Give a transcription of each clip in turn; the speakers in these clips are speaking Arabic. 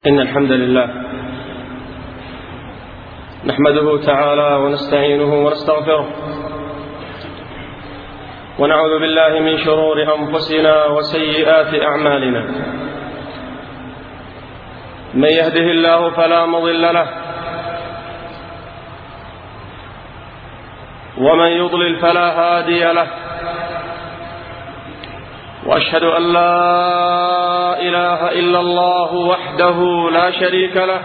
إن الحمد لله نحمده تعالى ونستعينه ونستغفره ونعوذ بالله من شرور أنفسنا وسيئات أعمالنا. من يهده الله فلا مضل له ومن يضلل فلا هادي له، وأشهد أن لا إله إلا الله وحده لا شريك له،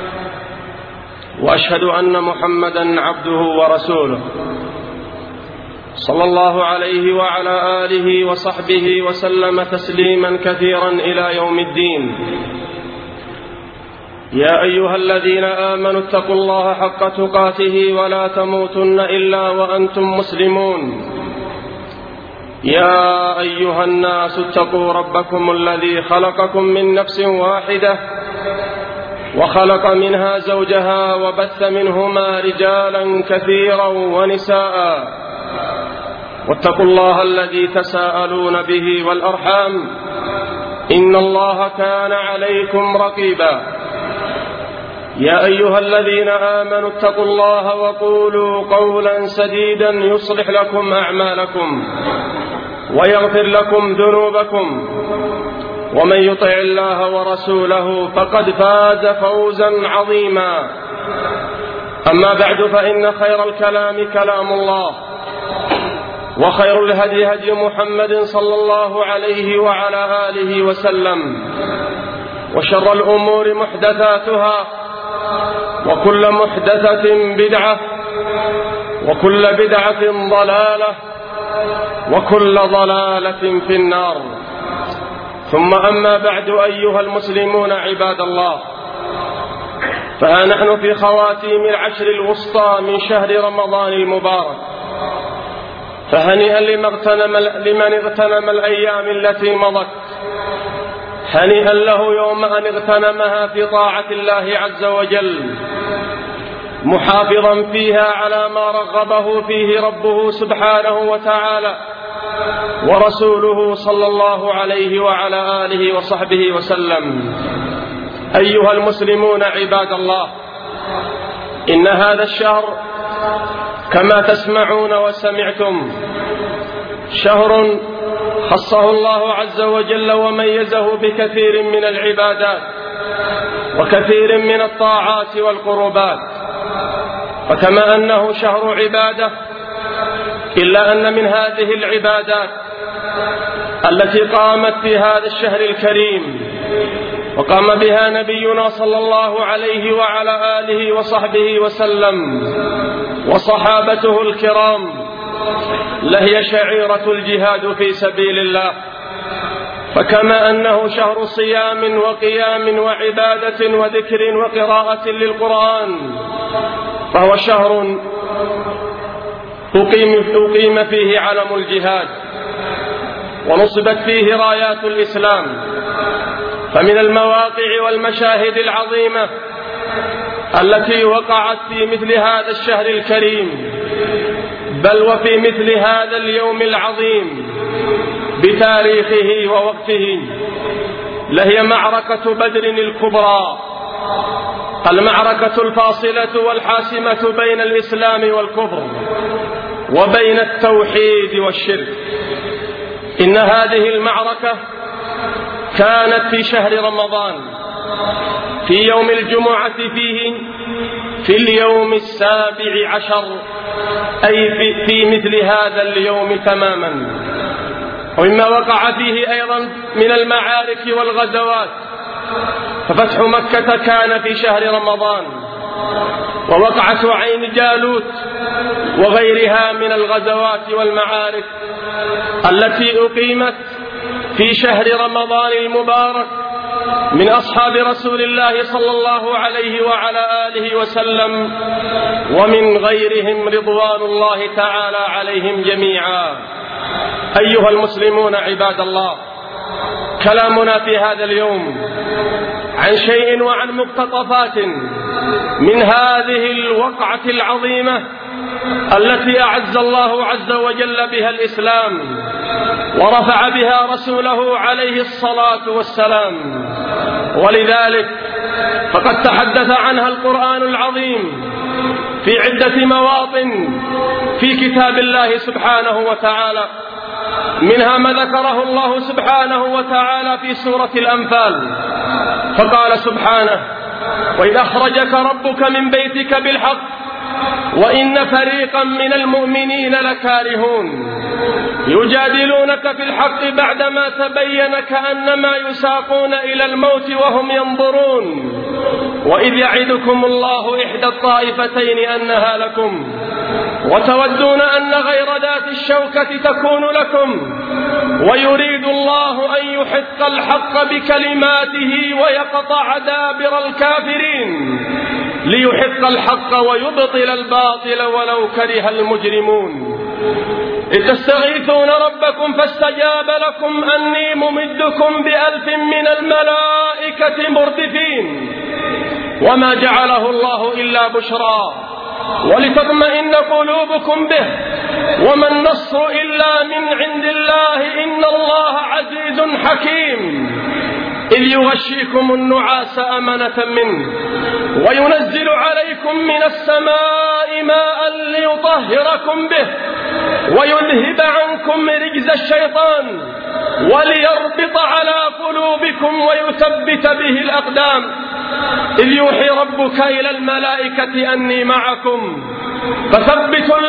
وأشهد أن محمدا عبده ورسوله صلى الله عليه وعلى آله وصحبه وسلم تسليما كثيرا إلى يوم الدين. يا أيها الذين آمنوا اتقوا الله حق تقاته ولا تموتن إلا وأنتم مسلمون. يا أيها الناس اتقوا ربكم الذي خلقكم من نفس واحدة وخلق منها زوجها وبث منهما رجالا كثيرا ونساء، واتقوا الله الذي تساءلون به والأرحام إن الله كان عليكم رقيبا. يا أيها الذين آمنوا اتقوا الله وقولوا قولا سديدا يصلح لكم أعمالكم ويغفر لكم ذنوبكم، ومن يطع الله ورسوله فقد فاز فوزا عظيما. أما بعد، فإن خير الكلام كلام الله، وخير الهدي هدي محمد صلى الله عليه وعلى آله وسلم، وشر الأمور محدثاتها، وكل محدثة بدعة، وكل بدعة ضلالة، وكل ضلالة في النار. ثم أما بعد، أيها المسلمون عباد الله، فها نحن في خواتيم العشر الوسطى من شهر رمضان المبارك، فهنيئا لمن اغتنم الأيام التي مضت، هنيئا له يوم أن اغتنمها في طاعة الله عز وجل، محافظا فيها على ما رغبه فيه ربه سبحانه وتعالى ورسوله صلى الله عليه وعلى آله وصحبه وسلم. أيها المسلمون عباد الله، إن هذا الشهر كما تسمعون وسمعتم شهر خصه الله عز وجل وميزه بكثير من العبادات وكثير من الطاعات والقربات، فكما أنه شهر عبادة، إلا أن من هذه العبادات التي قامت في هذا الشهر الكريم وقام بها نبينا صلى الله عليه وعلى آله وصحبه وسلم وصحابته الكرام، لهي شعيرة الجهاد في سبيل الله. فكما أنه شهر صيام وقيام وعبادة وذكر وقراءة للقرآن، فهو شهر أقيم فيه علم الجهاد ونصبت فيه رايات الإسلام. فمن المواقع والمشاهد العظيمة التي وقعت في مثل هذا الشهر الكريم، بل وفي مثل هذا اليوم العظيم بتاريخه ووقته، لهي معركة بدر الكبرى، المعركة الفاصلة والحاسمة بين الإسلام والكفر وبين التوحيد والشرك. إن هذه المعركة كانت في شهر رمضان، في يوم الجمعة فيه، في اليوم 17، أي في مثل هذا اليوم تماما. ومما وقع فيه أيضا من المعارك والغزوات، ففتح مكة كان في شهر رمضان، ووقعة عين جالوت وغيرها من الغزوات والمعارك التي أقيمت في شهر رمضان المبارك من أصحاب رسول الله صلى الله عليه وعلى آله وسلم ومن غيرهم رضوان الله تعالى عليهم جميعا. أيها المسلمون عباد الله، كلامنا في هذا اليوم عن شيء وعن مقتطفات من هذه الوقعة العظيمة التي أعز الله عز وجل بها الإسلام ورفع بها رسوله عليه الصلاة والسلام. ولذلك فقد تحدث عنها القرآن العظيم في عدة مواطن في كتاب الله سبحانه وتعالى، منها ما ذكره الله سبحانه وتعالى في سورة الأنفال، فقال سبحانه: وإذ أخرجك ربك من بيتك بالحق وإن فريقا من المؤمنين لكارهون يجادلونك في الحق بعدما تبين كأنما يساقون إلى الموت وهم ينظرون وإذ يعدكم الله إحدى الطائفتين أنها لكم وتودون أن غير ذات الشوكة تكون لكم ويريد الله أن يحق الحق بكلماته ويقطع دابر الكافرين ليحق الحق ويبطل الباطل ولو كره المجرمون. إذ تستغيثون ربكم فاستجاب لكم أني ممدكم ب1000 من الملائكة مردفين وما جعله الله إلا بشرى ولتطمئن قلوبكم به وما النصر إلا من عند الله إن الله عزيز حكيم. إذ يغشيكم النعاس أمنة منه وينزل عليكم من السماء ماء ليطهركم به ويذهب عنكم رجز الشيطان وليربط على قلوبكم ويثبت به الأقدام. إذ يوحي ربك إلى الملائكة أني معكم فثبتوا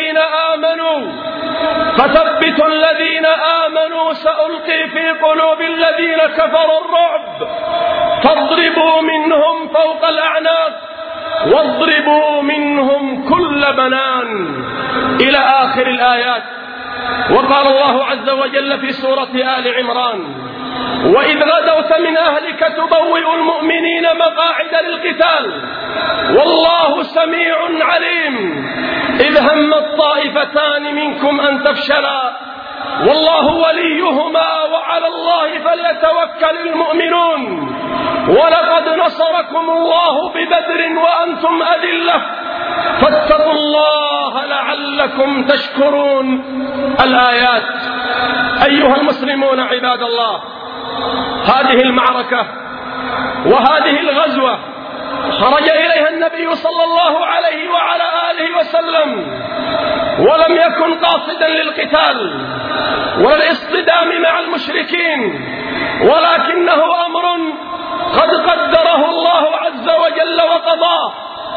الذين آمنوا سألقي في قلوب الذين كفروا الرعب فاضربوا منهم فوق الأعناق واضربوا منهم كل بنان إلى آخر الآيات. وقال الله عز وجل في سورة آل عمران: وإذ غدوت من أهلك تبوئ المؤمنين مقاعد للقتال والله سميع عليم. إذ هم الطائفتان منكم أن تفشلا والله وليهما وعلى الله فليتوكل المؤمنون ولقد نصركم الله ببدر وأنتم أذلة فاتقوا الله لعلكم تشكرون. الآيات. أيها المسلمون عباد الله، هذه المعركة وهذه الغزوة خرج إليها النبي صلى الله عليه وعلى آله وسلم ولم يكن قاصدا للقتال ولا الاصطدام مع المشركين، ولكنه أمر قد قدره الله عز وجل وقضاه.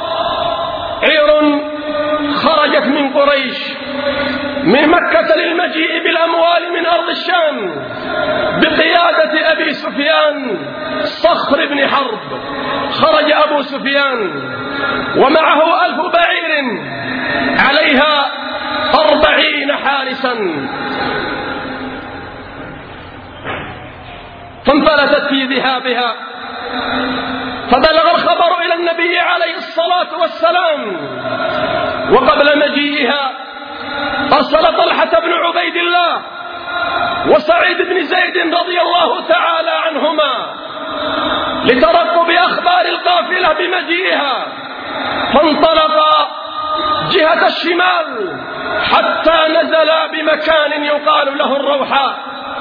عير خرجت من قريش من مكة للمجيء بالأموال من أرض الشام بقيادة أبي سفيان صخر بن حرب. خرج أبو سفيان ومعه 1000 بعير عليها 40 حارسا، فانفلتت في ذهابها فبلغ الخبر إلى النبي عليه الصلاة والسلام، وقبل مجيئها أرسل طلحة بن عبيد الله وسعيد بن زيد رضي الله تعالى عنهما لترقب أخبار القافلة بمجيئها، فانطلقا جهة الشمال حتى نزلا بمكان يقال له الروحاء،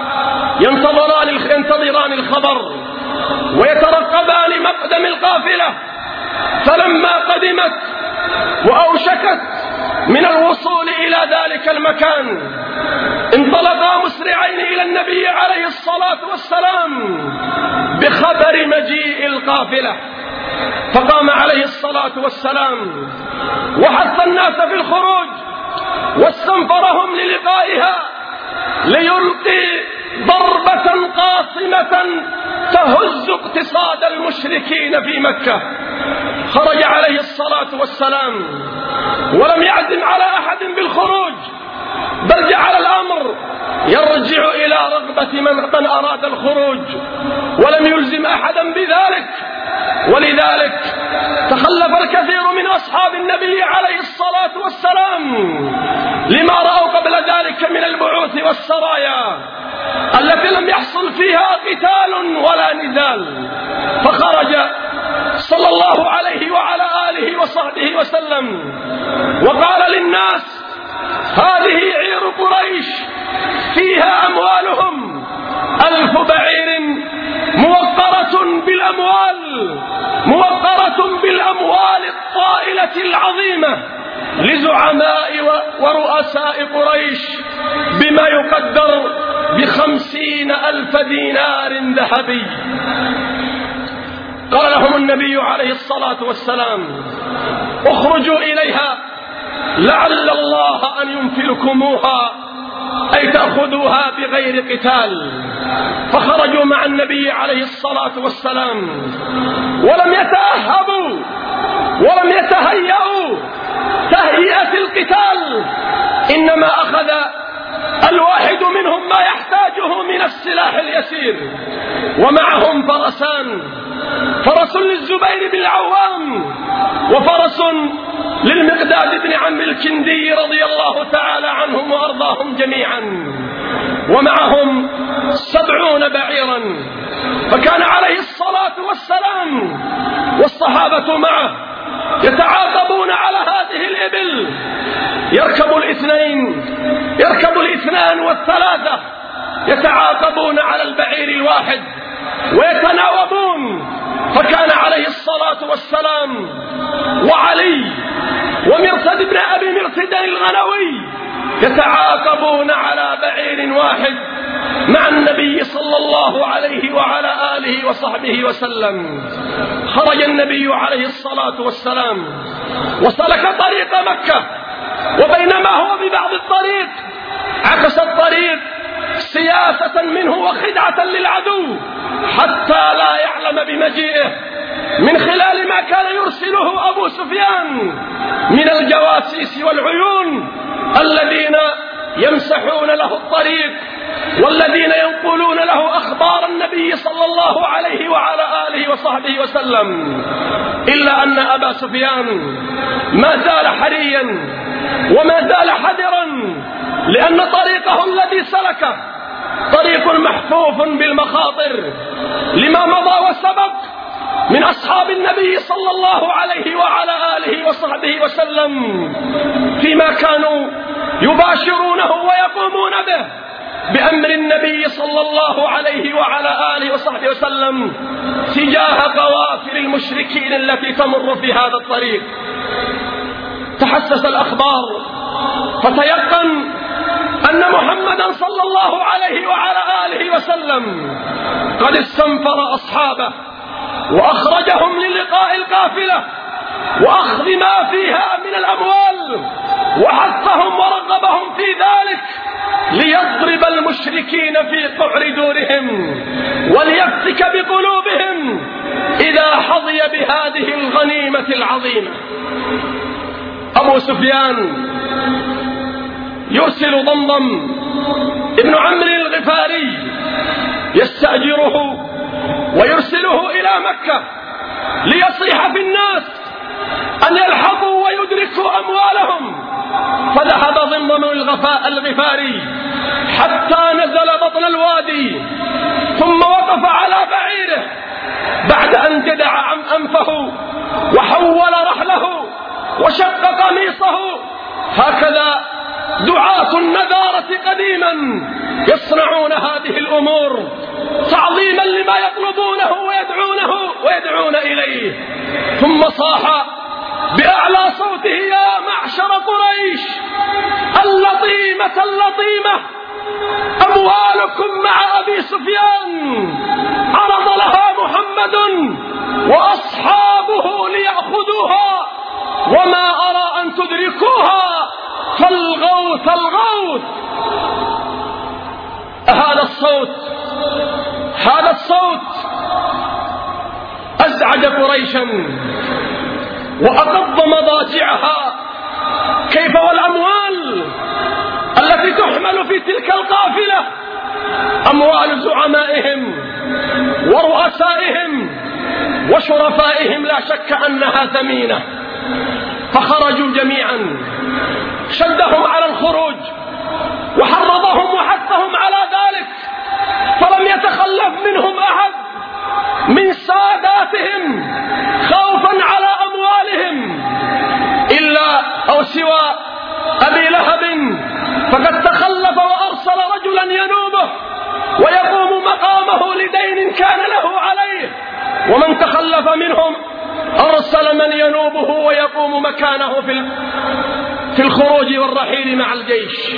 ينتظران الخبر ويترقبان مقدم القافلة. فلما قدمت وأوشكت من الوصول إلى ذلك المكان انطلقا مسرعين إلى النبي عليه الصلاة والسلام بخبر مجيء القافلة، فقام عليه الصلاة والسلام وحث الناس في الخروج واستنفرهم للقائها ليلقي ضربة قاصمة تهز اقتصاد المشركين في مكة. خرج عليه الصلاة والسلام ولم يعزم على أحد بالخروج، بل جعل الأمر يرجع إلى رغبة من أراد الخروج ولم يلزم أحدا بذلك. ولذلك تخلف الكثير من أصحاب النبي عليه الصلاة والسلام لما رأوا قبل ذلك من البعوث والسرايا التي لم يحصل فيها قتال ولا نزال. فخرج صلى الله عليه وعلى آله وصحبه وسلم وقال للناس: هذه عير قريش فيها أموالهم 1000 بعير موقرة بالأموال الهدية العظيمة لزعماء ورؤساء قريش بما يقدر ب50,000 دينار ذهبي. قال لهم النبي عليه الصلاة والسلام: اخرجوا إليها لعل الله أن ينفلكموها، أي تأخذوها بغير قتال. فخرجوا مع النبي عليه الصلاة والسلام ولم يتأهبوا ولم يتهيئوا تهيئة القتال، إنما أخذ الواحد منهم ما يحتاجه من السلاح اليسير، ومعهم فرسان: فرس للزبير بن العوام، وفرس للمقداد بن عمرو الكندي رضي الله تعالى عنهم وأرضاهم جميعا، ومعهم 70 بعيرا. فكان عليه الصلاة والسلام والصحابة معه يتعاقبون على هذه الإبل، يركب الاثنان والثلاثة، يتعاقبون على البعير الواحد ويتناوبون. فكان عليه الصلاة والسلام وعلي ومرصد بن أبي مرصد الغنوي يتعاقبون على بعير واحد مع النبي صلى الله عليه وعلى آله وصحبه وسلم. خرج النبي عليه الصلاة والسلام وسلك طريق مكة، وبينما هو ببعض الطريق عكس الطريق سياسة منه وخدعة للعدو حتى لا يعلم بمجيئه، من خلال ما كان يرسله أبو سفيان من الجواسيس والعيون الذين يمسحون له الطريق والذين ينقلون له أخبار النبي صلى الله عليه وعلى آله وصحبه وسلم. إلا أن أبا سفيان ما زال حريا وما زال حذرا، لأن طريقه الذي سلكه طريق محفوف بالمخاطر لما مضى وسبق من أصحاب النبي صلى الله عليه وعلى آله وصحبه وسلم فيما كانوا يباشرونه ويقومون به بأمر النبي صلى الله عليه وعلى آله وصحبه وسلم تجاه قوافل المشركين التي تمر في هذا الطريق. تحسس الأخبار فتيقن أن محمدا صلى الله عليه وعلى آله وسلم قد استنفر أصحابه وأخرجهم للقاء القافلة وأخذ ما فيها من الأموال، وحثهم ورغبهم في ذلك ليضرب المشركين في قعر دورهم وليفتك بقلوبهم إذا حظي بهذه الغنيمة العظيمة. أبو سفيان يرسل ضمضم ابن عمرو الغفاري يستأجره ويرسله إلى مكة ليصيح في الناس أن يلحقوا ويدركوا أموالهم. فذهب ضمضم الغفاري حتى نزل بطن الوادي، ثم وقف على بعيره بعد أن جدع أنفه وحول رحله وشق قميصه. هكذا دعاة النذارة قديما يصنعون هذه الأمور تعظيما لما يطلبونه ويدعون إليه. ثم صاح بأعلى صوته: يا معشر قريش، اللطيمة أموالكم مع أبي سفيان عرض لها محمد وأصحابه ليأخذوها، وما أرى أن تدركوها، فالغوث الغوث. هذا الصوت أزعج قريشا وأقض مضاجعها. كيف والأموال التي تحمل في تلك القافلة أموال زعمائهم ورؤسائهم وشرفائهم لا شك أنها ثمينة. فخرجوا جميعا، شدهم على الخروج وحرضهم وحثهم على ذلك، فلم يتخلف منهم أحد من ساداتهم خوفا على أموالهم إلا أو سوى أبي لهب، فقد تخلف وأرسل رجلا ينوبه ويقوم مقامه لدين كان له عليه. ومن تخلف منهم أرسل من ينوبه ويقوم مكانه في الخروج والرحيل مع الجيش.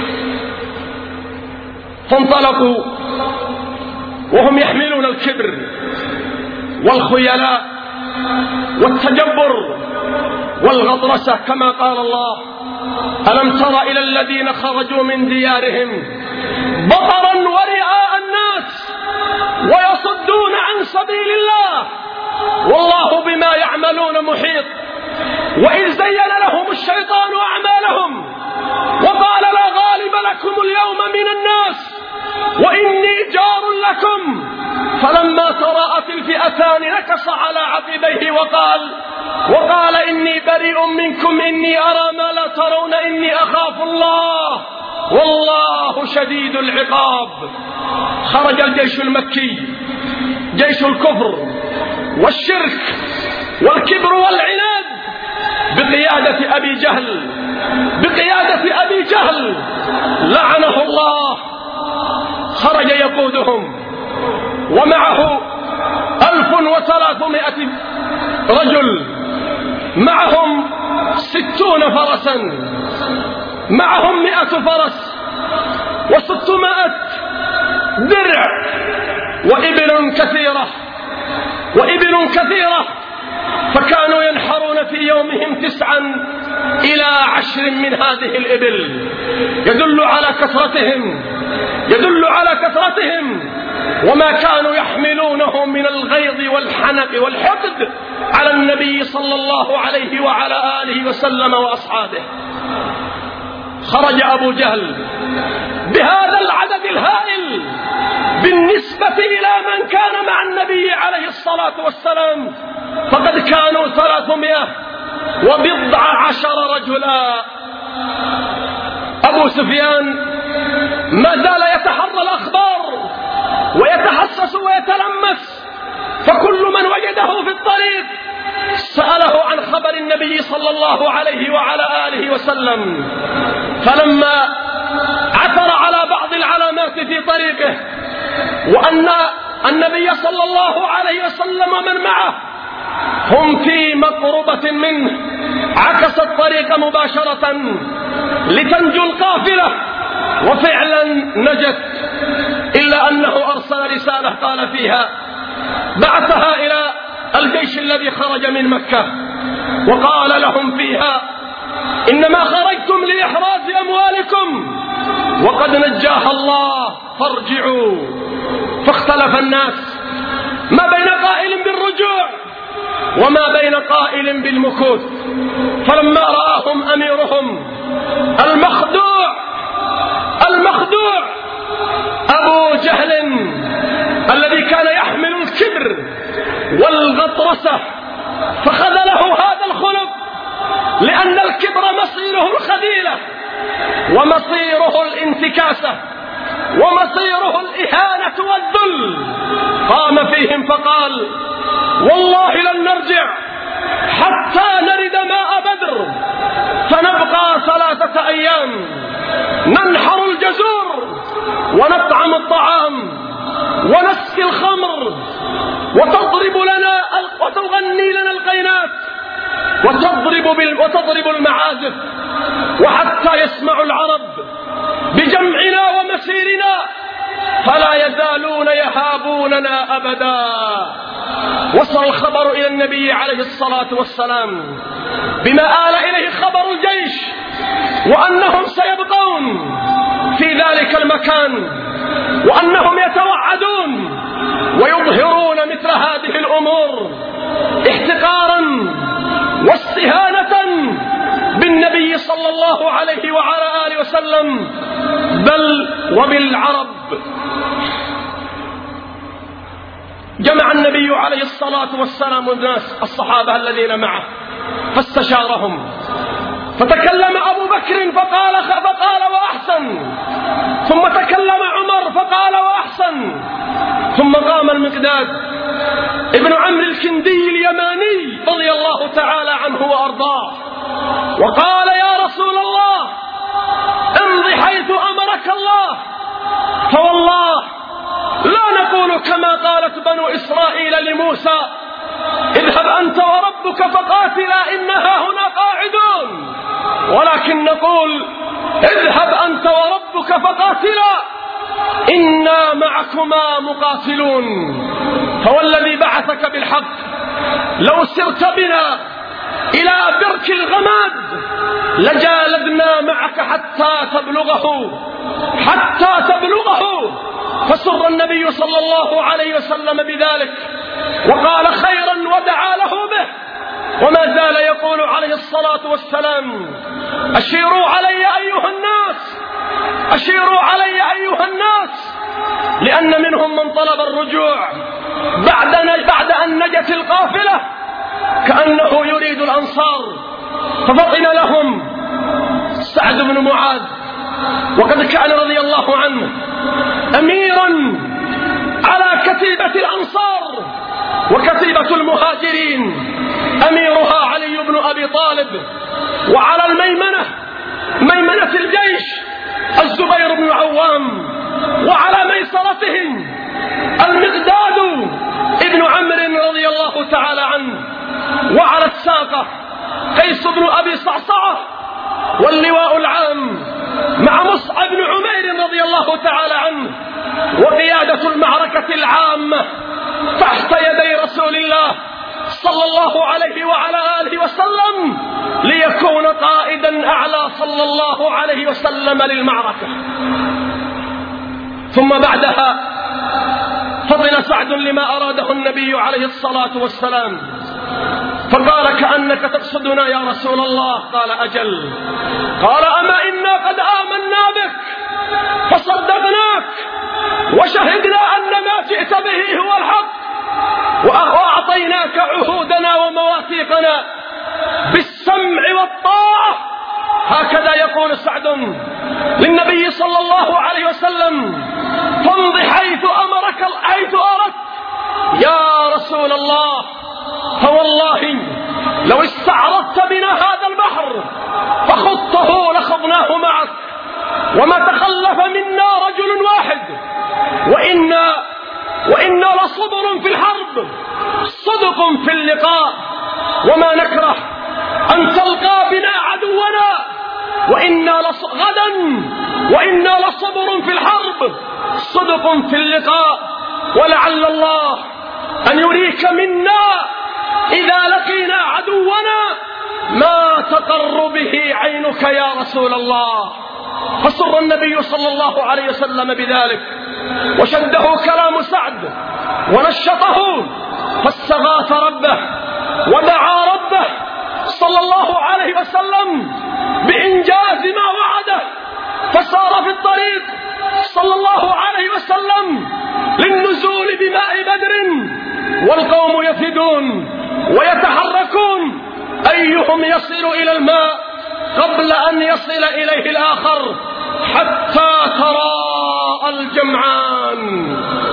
فانطلقوا وهم يحملون الكبر والخيلاء والتجبر والغطرسة، كما قال الله: ألم تر إلى الذين خرجوا من ديارهم بطرا ورئاء الناس ويصدون عن سبيل الله والله بما يعملون محيط. وإذ زين لهم الشيطان أعمالهم وقال: لا غالب لكم اليوم من الناس وإني جار لكم، فلما تراءت الفئتان نكص على عقبيه وقال إني بريء منكم إني أرى ما لا ترون إني أخاف الله والله شديد العقاب. خرج الجيش المكي، جيش الكفر والشرك والكبر والعناد بقيادة أبي جهل لعنه الله. خرج يقودهم ومعه 1300 رجل، معهم 60 فرسا، معهم 100 فرس و600 درع وإبل كثيرة، فكانوا ينحرون في يومهم 9 إلى 10 من هذه الإبل، يدل على كثرتهم وما كانوا يحملونه من الغيظ والحنق والحقد على النبي صلى الله عليه وعلى آله وسلم وأصحابه. خرج أبو جهل بهذا العدد الهائل بالنسبة إلى من كان مع النبي عليه الصلاة والسلام، فقد كانوا 319 رجلا. أبو سفيان ما زال يتحرى الأخبار ويتحسس ويتلمس، فكل من وجده في الطريق سأله عن خبر النبي صلى الله عليه وعلى آله وسلم. فلما عثر على بعض العلامات في طريقه وأن النبي صلى الله عليه وسلم ومن معه هم في مقربة منه، عكس الطريق مباشرة لتنجو القافلة، وفعلا نجت، إلا أنه أرسل رسالة قال فيها، بعثها إلى الجيش الذي خرج من مكة وقال لهم فيها: إنما خرجتم لإحراز أموالكم وقد نجاها الله فارجعوا. فاختلف الناس ما بين قائل بالرجوع وما بين قائل بالمكوث. فلما رآهم أميرهم المخدوع أبو جهل الذي كان يحمل الكبر والغطرسة، فخذله هذا الخلق، لأن الكبر مصيره الخذيلة ومصيره الانتكاسة ومصيره الإهانة والذل. قام فيهم فقال: والله لن نرجع حتى نرد ماء بدر، فنبقى 3 أيام ننحر الجزور ونطعم الطعام ونسقي الخمر وتغني لنا القينات وتضرب المعازف، وحتى يسمع العرب بجمعنا ومسيرنا فلا يزالون يهابوننا أبدا. وصل الخبر إلى النبي عليه الصلاة والسلام بما آل إليه خبر الجيش، وأنهم سيبقون في ذلك المكان، وأنهم يتوعدون ويظهرون مثل هذه الأمور احتقارا واستهانة بالنبي صلى الله عليه وعلى آله وسلم بل وبالعرب. جمع النبي عليه الصلاة والسلام الناس الصحابة الذين معه فاستشارهم، فتكلم أبو بكر فقال وأحسن، ثم تكلم عمر فقال وأحسن، ثم قام المقداد ابن عمرو الكندي اليماني رضي الله تعالى عنه وأرضاه وقال: يا رسول الله امضي حيث أمرك الله، فوالله لا نقول كما قالت بنو إسرائيل لموسى: اذهب أنت وربك فقاتلا إنها هنا قاعدون، ولكن نقول اذهب أنت وربك فقاتلا إنا معكما مقاتلون. فوالذي بعثك بالحق لو سرت بنا إلى برك الغماد لجالدنا معك حتى تبلغه. فسر النبي صلى الله عليه وسلم بذلك وقال خيرا ودعا له به، وما زال يقول عليه الصلاة والسلام أشيروا علي أيها الناس، لأن منهم من طلب الرجوع بعد أن نجت القافلة كأنه يريد الأنصار، ففطن لهم سعد بن معاذ، وقد كان رضي الله عنه أميرا على كتيبة الأنصار، وكتيبة المهاجرين أميرها علي بن أبي طالب، وعلى ميمنة الجيش الزبير بن العوام، وعلى ميسرتهم المقداد ابن عمرو رضي الله تعالى عنه، وعلى الساقة قيس بن أبي صعصعة، واللواء العام مع مصعب بن عمير رضي الله تعالى عنه، وقيادة المعركة العامة تحت يدي رسول الله صلى الله عليه وعلى آله وسلم ليكون قائدا أعلى صلى الله عليه وسلم للمعركة. ثم بعدها فطن سعد لما أراده النبي عليه الصلاة والسلام، فقال كأنك تقصدنا يا رسول الله؟ قال أجل. قال أما إنا قد آمنا بك فصدقناك وشهدنا أن ما جئت به هو الحق، وأعطيناك عهودنا ومواثيقنا بالسمع والطاعة. هكذا يقول سعد للنبي صلى الله عليه وسلم فامض حيث أردت يا رسول الله، فوالله لو استعرضت بنا هذا البحر فخضته لخضناه معك، وما تخلف منا رجل واحد، وإنا لصبر في الحرب صدق في اللقاء، وما نكره أن تلقى بنا عدونا، وإنا لصبر في الحرب صدق في اللقاء، ولعل الله أن يريك منا إذا لقينا عدونا ما تقر به عينك يا رسول الله. فسر النبي صلى الله عليه وسلم بذلك، وشده كلام سعد ونشطه، فاستغاث ربه ودعا ربه صلى الله عليه وسلم بإنجاز ما وعده، فسار في الطريق صلى الله عليه وسلم للنزول بماء بدر، والقوم يفدون ويتحركون أيهم يصل إلى الماء قبل أن يصل إليه الآخر حتى تراءى الجمعان.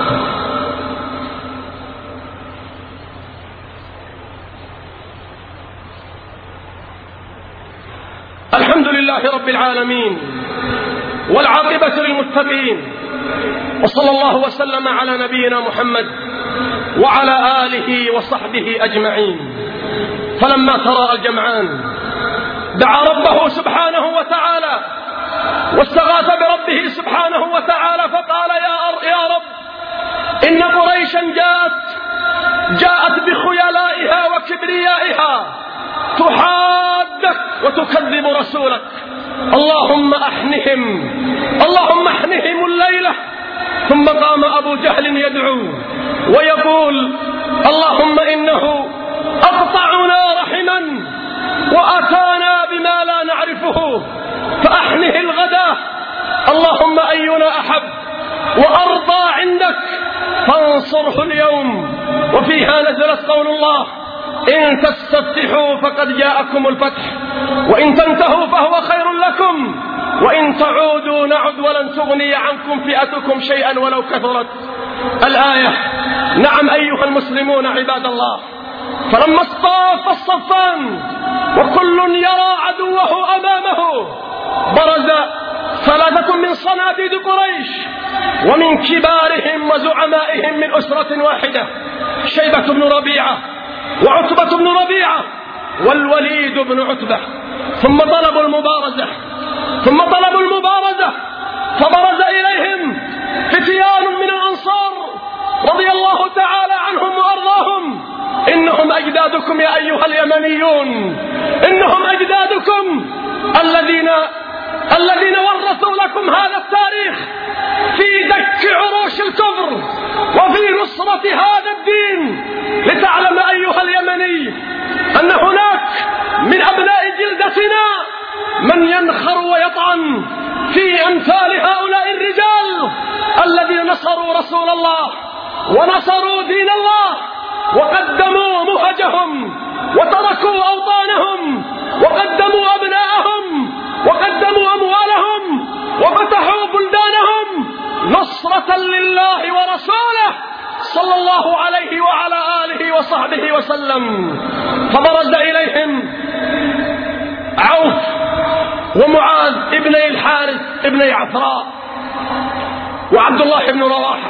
الحمد لله رب العالمين، والعاقبة للمتقين، وصلى الله وسلم على نبينا محمد وعلى آله وصحبه أجمعين. فلما تراءى الجمعان دعا ربه سبحانه وتعالى واستغاث بربه سبحانه وتعالى، فقال يا رب إن قريشا جاءت بخيلائها وكبريائها تحادك وتكذب رسولك، اللهم احنهم الليلة. ثم قام أبو جهل يدعو ويقول اللهم إنه أقطعنا رحما وأتانا بما لا نعرفه فأحنه الغدا، اللهم أينا أحب وأرضى عندك فانصره اليوم. وفيها نزلت قول الله إن تستفتحوا فقد جاءكم الفتح وإن تنتهوا فهو خير لكم وإن تعودوا نعد ولن تغني عنكم فئتكم شيئا ولو كثرت. الآية. نعم أيها المسلمون عباد الله، فلما اصطاف الصفان وكل يرى عدوه أمامه برز ثلاثة من صناديد قريش ومن كبارهم وزعمائهم من أسرة واحدة، شيبة بن ربيعة وعتبة بن ربيعة والوليد بن عتبة. ثم طلبوا المبارزة فبرز إليهم فتيان من الأنصار رضي الله تعالى عنهم وأرضاهم: إنهم أجدادكم يا أيها اليمنيون، إنهم أجدادكم الذين ورثوا لكم هذا التاريخ في دك عروش الكفر وفي نصرة هذا الدين. لتعلم أيها اليمني أن هناك من أبناء جلدتنا من ينخر ويطعن في أمثال هؤلاء الرجال الذين نصروا رسول الله ونصروا دين الله وقدموا مهجهم وتركوا أوطانهم وقدموا أبناءهم وقدموا أموالهم وفتحوا بلدانهم نصرة لله ورسوله صلى الله عليه وعلى آله وصحبه وسلم. فبرز إليهم عوف ومعاذ ابني الحارث ابني عفراء وعبد الله بن رواحة،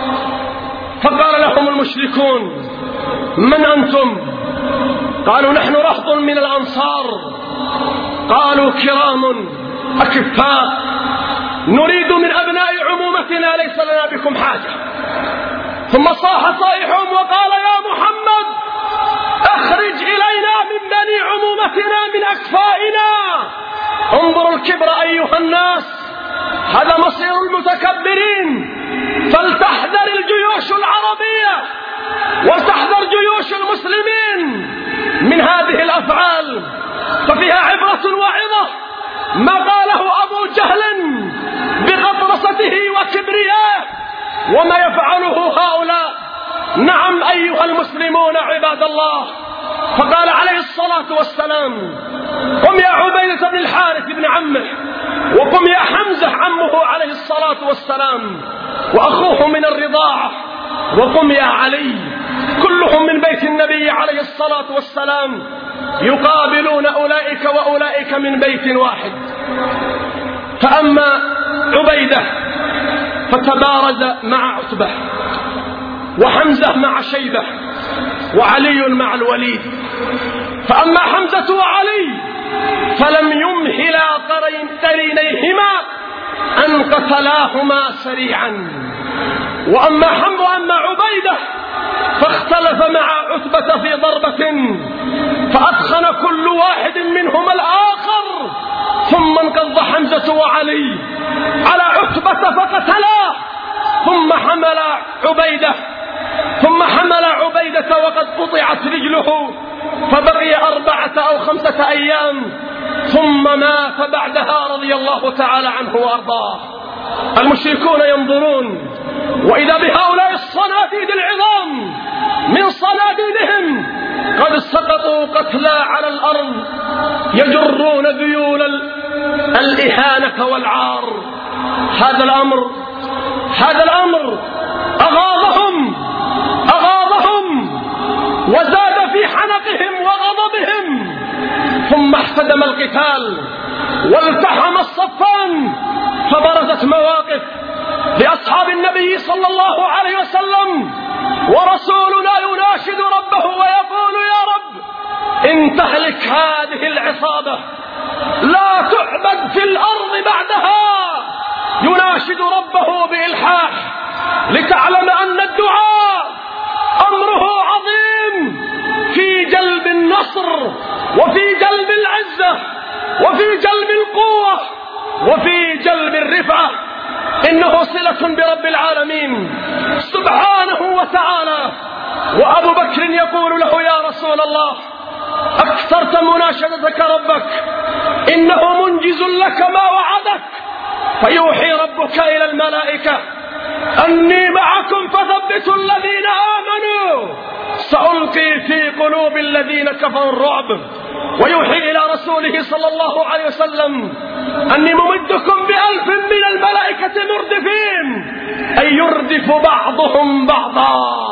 فقال لهم المشركون: من أنتم؟ قالوا: نحن رهط من الأنصار. قالوا: كرام أكفاء، نريد من أبناء عمومتنا، ليس لنا بكم حاجة. ثم صاح صائحهم وقال: يا محمد، أخرج إلينا من بني عمومتنا من أكفائنا. انظروا الكبر أيها الناس، هذا مصير المتكبرين. فلتحذر الجيوش العربية ولتحذر جيوش المسلمين من هذه الأفعال، ففيها عبرة وعظة. ما قاله أبو جهل بغطرسته وكبريائه وما يفعله هؤلاء. نعم أيها المسلمون عباد الله. فقال عليه الصلاة والسلام: قم يا عبيدة بن الحارث بن عمه، وقم يا حمزة عمه عليه الصلاة والسلام وأخوه من الرضاعة، وقم يا علي، كلهم من بيت النبي عليه الصلاة والسلام، يقابلون أولئك وأولئك من بيت واحد. فأما عبيدة فتبارز مع عتبة، وحمزة مع شيبة، وعلي مع الوليد. فأما حمزة وعلي فلم يمهلا قرينيهما أن قتلاهما سريعا. وأما عبيدة فاختلف مع عتبة في ضربة فأثخن كل واحد منهما الآخر، ثم انقض حمزة وعلي على عتبة فقتلاه، ثم حمل عبيدة وقد قطعت رجله، فبقي 4 أو 5 أيام ثم مات بعدها رضي الله تعالى عنه وأرضاه. المشركون ينظرون وإذا بهؤلاء الصناديد العظام من صناديدهم قد سقطوا قتلى على الأرض يجرون ذيول الإهانة والعار. هذا الأمر أغاظهم وزاد في حنقهم وغضبهم، ثم احتدم القتال والتحم الصفان، فبرزت مواقف لأصحاب النبي صلى الله عليه وسلم، ورسولنا يناشد ربه ويقول: يا رب إن تهلك هذه العصابة لا تعبد في الأرض بعدها. يناشد ربه بإلحاح لتعلم أن الدعاء أمره عظيم في جلب النصر وفي جلب العزة وفي جلب القوة وفي جلب الرفعة. إنه صلة برب العالمين سبحانه وتعالى. وأبو بكر يقول له: يا رسول الله، أكثرت مناشدتك ربك، إنه منجز لك ما وعدك. فيوحي ربك إلى الملائكة: أني معكم فثبتوا الذين آمنوا، سألقي في قلوب الذين كفروا الرعب. ويوحي إلى رسوله صلى الله عليه وسلم: أني ممدكم ب1000 من الملائكة مردفين، أي يردف بعضهم بعضا.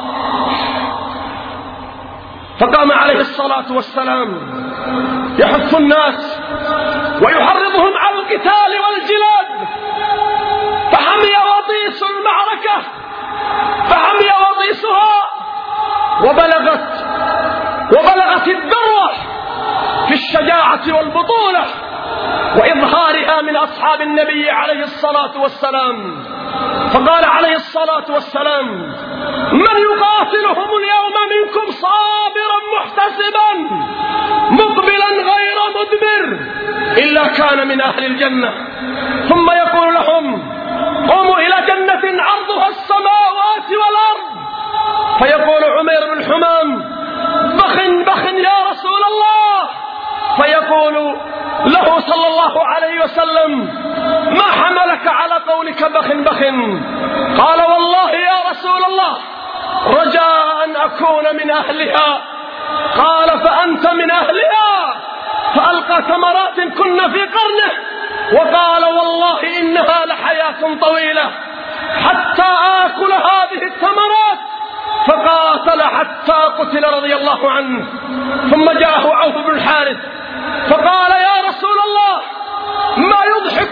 فقام عليه الصلاة والسلام يحث الناس ويحرضهم على القتال والجلاد، فحمي وطيس المعركة، فحمي وطيسها، وبلغت وبلغت الذروة في الشجاعة والبطولة وإظهارها من أصحاب النبي عليه الصلاة والسلام. فقال عليه الصلاة والسلام: من يقاتلهم اليوم منكم صابرا محتسبا مقبلا غير مدبر إلا كان من أهل الجنة. ثم يقول لهم: قوموا إلى جنة عرضها السماوات والأرض. فيقول عمير بن حمام: بخ بخ يا رسول الله. فيقول له صلى الله عليه وسلم: ما حملك على قولك بخ بخ؟ قال: والله يا رسول الله رجاء أن أكون من أهلها. قال: فأنت من أهلها. فألقى تمرات كن في قرنه وقال: والله إنها لحياة طويلة حتى آكل هذه التمرات. فقاتل حتى قتل رضي الله عنه. ثم جاءه عوف بن الحارث فقال: يا رسول الله ما يضحك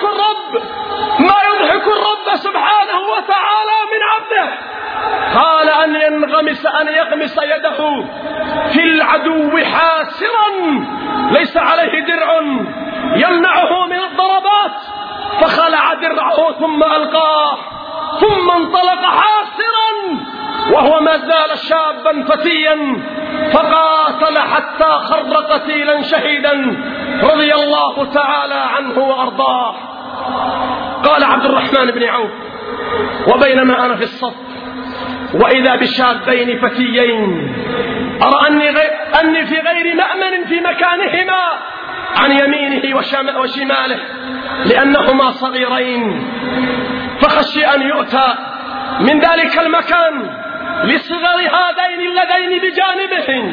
الرب سبحانه وتعالى من عبده؟ قال: أن يغمس يده في العدو حاسرا ليس عليه درع يمنعه من الضربات، فخلع درعه ثم ألقاه، ثم انطلق حاسرا وهو ما زال شابا فتيا، فقاتل حتى خر قتيلا شهيدا رضي الله تعالى عنه وأرضاه. قال عبد الرحمن بن عوف: وبينما أنا في الصف وإذا بشابين فتيين أرى أني في غير مأمن في مكانهما عن يمينه وشماله لأنهما صغيرين، فخشي أن يؤتى من ذلك المكان لصغر هذين اللذين بجانبه.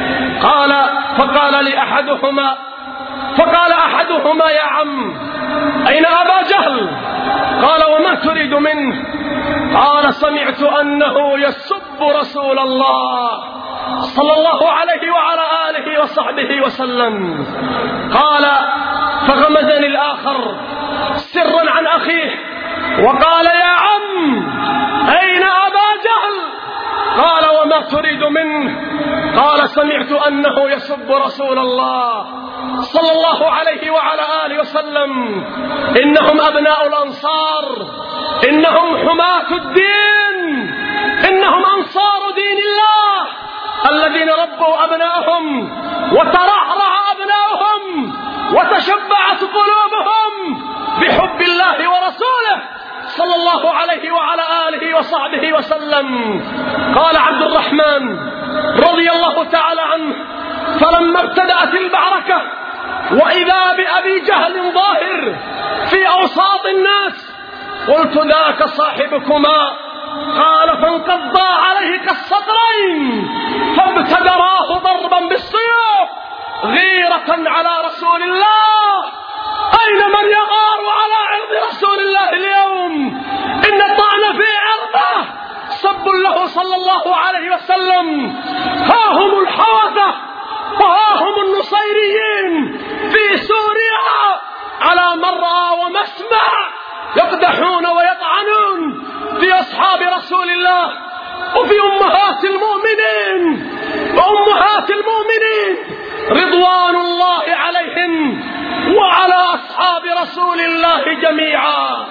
فقال أحدهما: يا عم أين أبا جهل؟ قال: وما تريد منه؟ قال: سمعت أنه يسب رسول الله صلى الله عليه وعلى آله وصحبه وسلم. قال: فغمزني الآخر سرا عن أخيه وقال: يا عم أين أبا جهل؟ قال: وما تريد منه؟ قال: سمعت أنه يسب رسول الله صلى الله عليه وعلى آله وسلم. إنهم أبناء الأنصار، إنهم حماة الدين، إنهم أنصار دين الله الذين ربوا أبناءهم وترعرع أبناءهم وتشبعت قلوبهم بحب الله ورسوله صلى الله عليه وعلى آله وصحبه وسلم. قال عبد الرحمن رضي الله تعالى عنه: فلما ابتدأت المعركة وإذا بأبي جهل ظاهر في أوساط الناس قلت: ذاك صاحبكما. قال: فانقضى عليه كالصقرين فابتدراه ضربا بالسيوف غيرة على رسول الله. أين من يغار على عرض رسول الله اليوم؟ إن الطعن في عرضه سب له صلى الله عليه وسلم. ها هم الحوثة وها هم النصيريين في سوريا على مرأى ومسمع يقدحون ويطعنون في أصحاب رسول الله وفي أمهات المؤمنين وأمهات المؤمنين رضوان الله عليهم وعلى أصحاب رسول الله جميعا.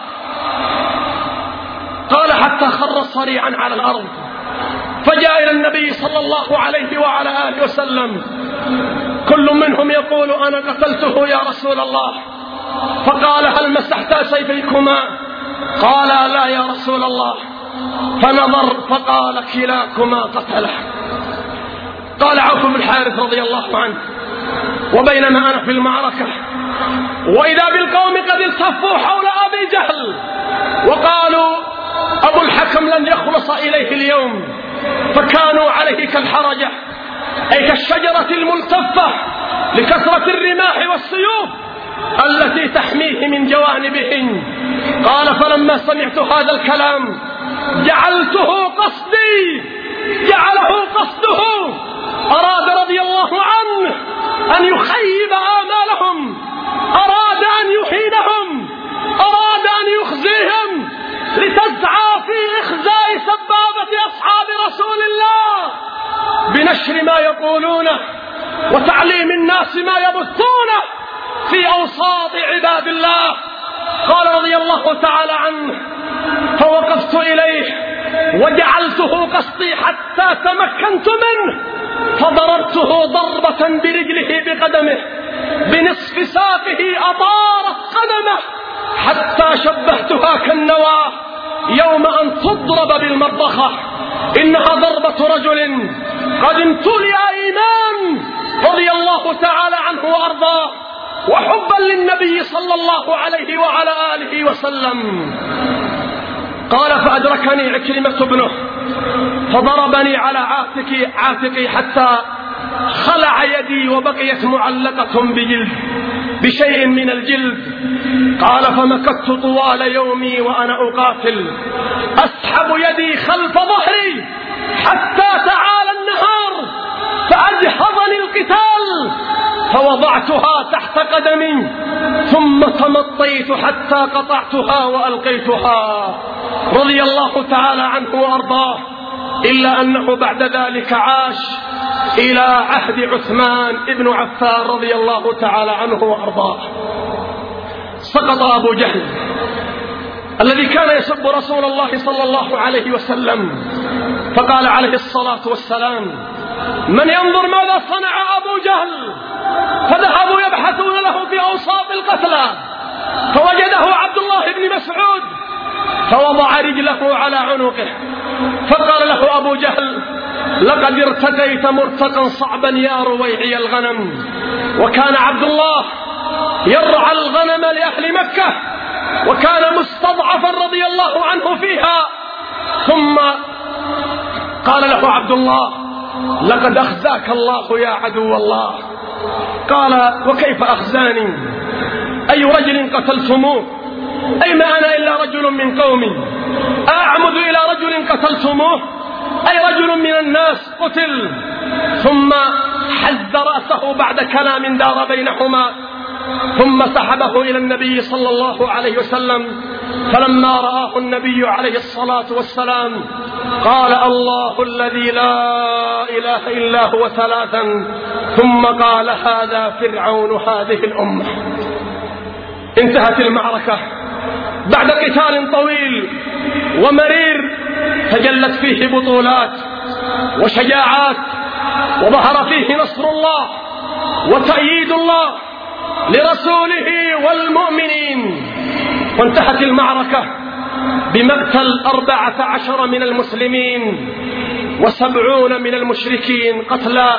قال: حتى خر صريعا على الأرض فجاء إلى النبي صلى الله عليه وعلى آله وسلم، كل منهم يقول: أنا قتلته يا رسول الله. فقال: هل مسحتا سيفيكما؟ قال: لا يا رسول الله. فنظر فقال: كلاكما قتله. قال عوف بن الحارث رضي الله عنه: وبينما أنا في المعركة وإذا بالقوم قد التفوا حول أبي جهل وقالوا: أبو الحكم لن يخلص إليه اليوم، فكانوا عليه كالحرجة أي كالشجرة الملتفة لكثرة الرماح والسيوف التي تحميه من جوانبهم. قال: فلما سمعت هذا الكلام جعله قصده، أراد رضي الله عنه أن يخيب آمالهم، أراد أن يحيدهم، أراد أن يخزيهم لتسعى في إخزاء سبابة أصحاب رسول الله بنشر ما يقولونه وتعليم الناس ما يبثونه في أوساط عباد الله. قال رضي الله تعالى عنه: فوقفت إليه وجعلته قصدي حتى تمكنت منه، فضربته ضربة برجله بقدمه بنصف ساقه أطارت قدمه حتى شبهتها كالنواة يوم أن تضرب بالمرضخة. إنها ضربة رجل قد امتلئ إيمان رضي الله تعالى عنه وأرضاه وحبا للنبي صلى الله عليه وعلى آله وسلم. قال: فأدركني عكرمة ابنه فضربني على عاتقي حتى خلع يدي وبقيت معلقة بشيء من الجلد. قال: فمكثت طوال يومي وأنا أقاتل أسحب يدي خلف ظهري حتى تعالى النهار فأجهضني القتال، فوضعتها تحت قدمي ثم تمطيت حتى قطعتها وألقيتها، رضي الله تعالى عنه وأرضاه. إلا أنه بعد ذلك عاش إلى عهد عثمان ابن عفان رضي الله تعالى عنه وأرضاه. سقط أبو جهل الذي كان يسب رسول الله صلى الله عليه وسلم، فقال عليه الصلاة والسلام: من ينظر ماذا صنع أبو جهل؟ فذهبوا يبحثون له في أوساط القتلى فوجده عبد الله بن مسعود فوضع رجله على عنقه فقال له أبو جهل: لقد ارتقيت مرتقا صعبا يا رويعي الغنم. وكان عبد الله يرعى الغنم لأهل مكة وكان مستضعفا رضي الله عنه فيها. ثم قال له عبد الله: لقد أخزاك الله يا عدو الله. قال: وكيف أخزاني؟ أي رجل قتلتموه؟ أي ما أنا إلا رجل من قومي أعمد إلى رجل قتلتموه؟ أي رجل من الناس قتل. ثم حز رأسه بعد كلام دار بينهما ثم سحبه إلى النبي صلى الله عليه وسلم. فلما رآه النبي عليه الصلاة والسلام قال: الله الذي لا إله إلا هو ثلاثا، ثم قال: هذا فرعون هذه الأمة. انتهت المعركة بعد قتال طويل ومرير تجلت فيه بطولات وشجاعات وظهر فيه نصر الله وتأييد الله لرسوله والمؤمنين. وانتهت المعركة بمقتل 14 من المسلمين و70 من المشركين قتلى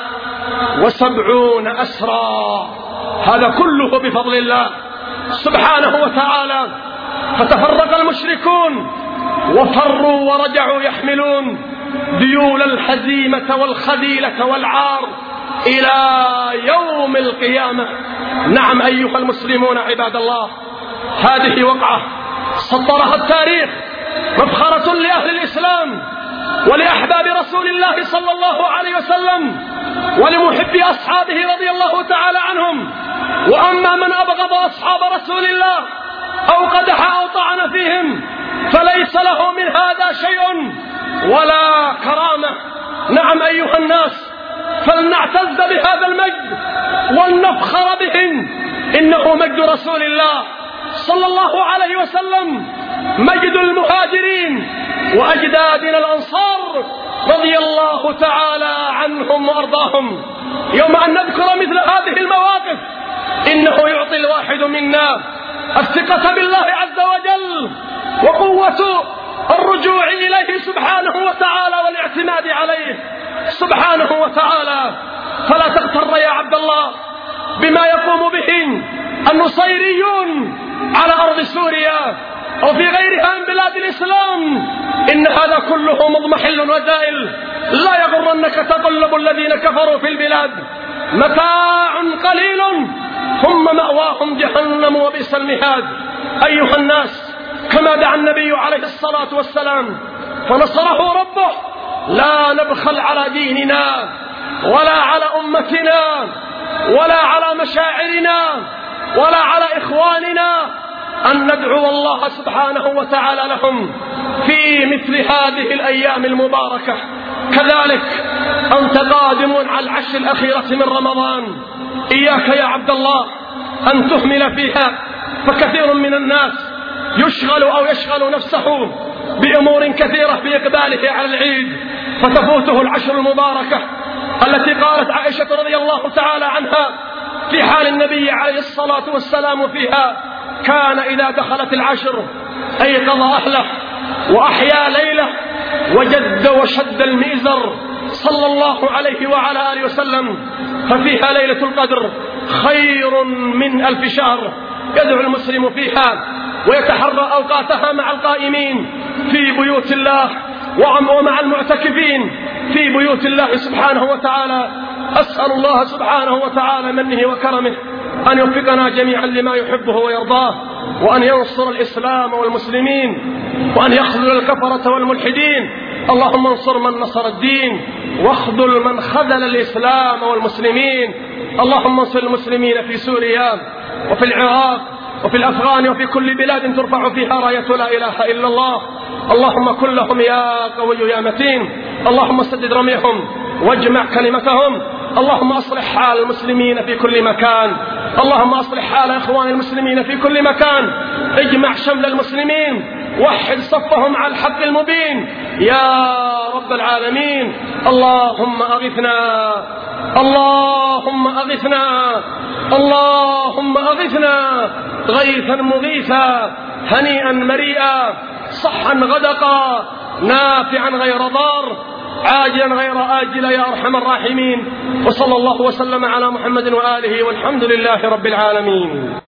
و70 أسرى. هذا كله بفضل الله سبحانه وتعالى. فتفرق المشركون وفروا ورجعوا يحملون ديول الهزيمة والخذيلة والعار إلى يوم القيامة. نعم أيها المسلمون عباد الله، هذه وقعة سطرها التاريخ مفخرة لأهل الإسلام ولأحباب رسول الله صلى الله عليه وسلم ولمحبي أصحابه رضي الله تعالى عنهم. وأما من أبغض أصحاب رسول الله أو قدح أو طعن فيهم فليس له من هذا شيء ولا كرامة. نعم أيها الناس، فلنعتز بهذا المجد ولنفخر بهم. إنه مجد رسول الله صلى الله عليه وسلم، مجد المهاجرين وأجدادنا الأنصار رضي الله تعالى عنهم وأرضاهم. يوم أن نذكر مثل هذه المواقف إنه يعطي الواحد منا الثقة بالله عز وجل وقوة الرجوع إليه سبحانه وتعالى والاعتماد عليه سبحانه وتعالى. فلا تغتر يا عبد الله بما يقوم به النصيريون على أرض سوريا أو في غيرها من بلاد الإسلام. إن هذا كله مضمحل وزائل. لا يغرنك تقلب الذين كفروا في البلاد، متاع قليل ثم مأواهم جهنم وبئس المهاد. أيها الناس، كما دعا النبي عليه الصلاة والسلام فنصره ربه: لا نبخل على ديننا ولا على أمتنا ولا على مشاعرنا ولا على إخواننا أن ندعو الله سبحانه وتعالى لهم في مثل هذه الأيام المباركة. كذلك أنت قادم على العشر الأخيرة من رمضان، إياك يا عبد الله أن تهمل فيها، فكثير من الناس يشغل أو يشغل نفسه بأمور كثيرة بإقباله على العيد، فتفوته العشر المباركة التي قالت عائشة رضي الله تعالى عنها في حال النبي عليه الصلاة والسلام فيها: كان إذا دخلت العشر أيقظ أهله وأحيا ليله وجد وشد المئزر صلى الله عليه وعلى آله وسلم. ففيها ليلة القدر خير من 1000 شهر. يدعو المسلم فيها ويتحرى أوقاتها مع القائمين في بيوت الله ومع المعتكفين في بيوت الله سبحانه وتعالى. أسأل الله سبحانه وتعالى منه وكرمه أن يوفقنا جميعا لما يحبه ويرضاه، وأن ينصر الإسلام والمسلمين، وأن يخذل الكفرة والملحدين. اللهم انصر من نصر الدين واخذل من خذل الإسلام والمسلمين. اللهم انصر المسلمين في سوريا وفي العراق وفي الأفغان وفي كل بلاد ترفع فيها راية لا إله إلا الله. اللهم كن لهم يا قوي يا متين. اللهم سدد رميهم واجمع كلمتهم. اللهم أصلح حال المسلمين في كل مكان. اللهم أصلح حال إخوان المسلمين في كل مكان. اجمع شمل المسلمين، وحد صفهم على الحق المبين يا رب العالمين. اللهم أغثنا، اللهم أغثنا، اللهم أغثنا غيثا مغيثا هنيئا مريئا صحا غدقا نافعا غير ضار عاجلا غير آجل يا أرحم الراحمين. وصلى الله وسلم على محمد وآله والحمد لله رب العالمين.